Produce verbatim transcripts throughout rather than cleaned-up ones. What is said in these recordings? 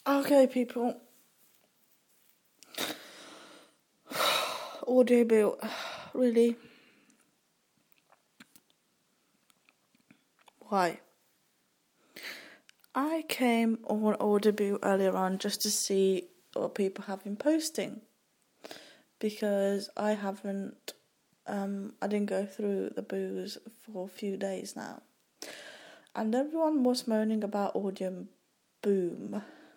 Okay, people. Audible, really? Why? I came on Audible earlier on just to see what people have been posting, because I haven't, um, I didn't go through the booze for a few days now, and everyone was moaning about Audio Boom.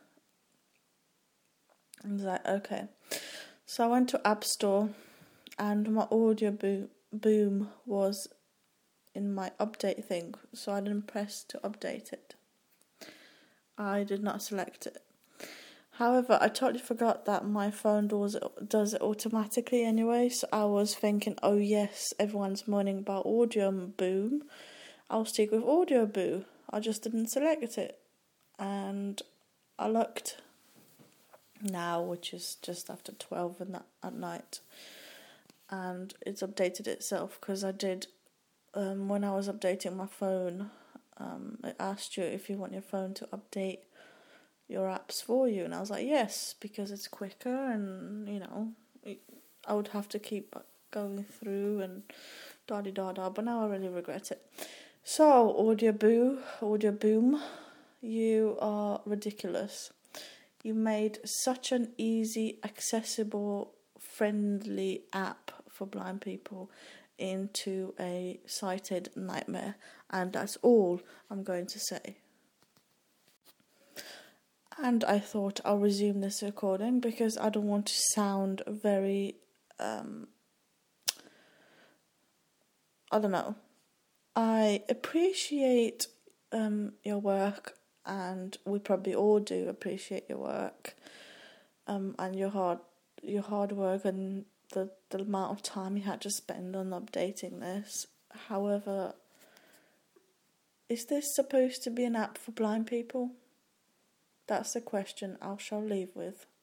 I was like, okay. So I went to App Store, and my Audio Bo- Boom was in my update thing, so I didn't press to update it. I did not select it. However, I totally forgot that my phone does it, does it automatically anyway, so I was thinking, oh yes, everyone's moaning about Audio Boom, I'll stick with Audio Boo. I just didn't select it. And I looked now, which is just after twelve in that, at night, and it's updated itself, because I did, um, when I was updating my phone, um, it asked you if you want your phone to update your apps for you, and I was like, yes, because it's quicker, and, you know, it, I would have to keep going through and da-di-da-da, but now I really regret it. So, Audio Boo, Audio Boom, you are ridiculous. You made such an easy, accessible, friendly app for blind people into a sighted nightmare, and that's all I'm going to say. And I thought I'll resume this recording because I don't want to sound very, um, I don't know. I appreciate um, your work, and we probably all do appreciate your work, um, and your hard, your hard work, and the, the amount of time you had to spend on updating this. However, is this supposed to be an app for blind people? That's the question I shall leave with.